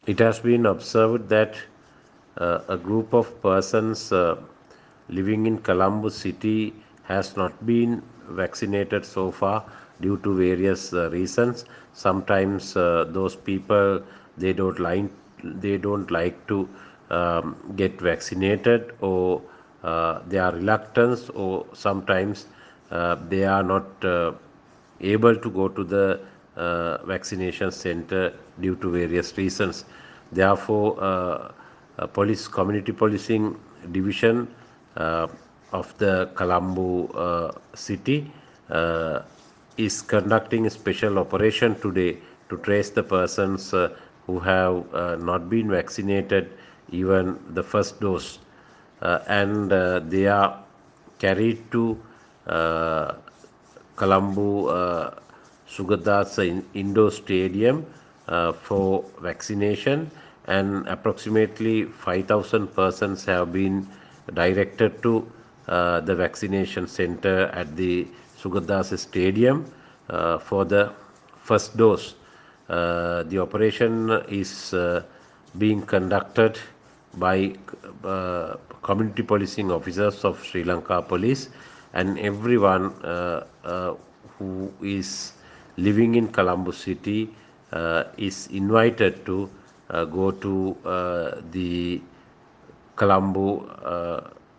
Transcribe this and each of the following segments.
It has been observed that a group of persons living in Colombo city has not been vaccinated so far due to various reasons. Sometimes those people they don't like to get vaccinated, or they are reluctant, or sometimes they are not able to go to the vaccination center due to various reasons. Therefore, police community policing division uh, of the Colombo city uh, is conducting a special operation today to trace the persons who have not been vaccinated even the first dose, and they are carried to uh, Colombo Sugadas Indoor Stadium for vaccination, and approximately 5,000 persons have been directed to the vaccination center at the Sugadas Stadium for the first dose. The operation is being conducted by community policing officers of Sri Lanka Police, and everyone who is living in Colombo city is invited to go to the Colombo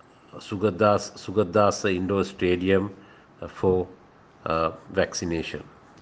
Sugadas Indoor Stadium for vaccination.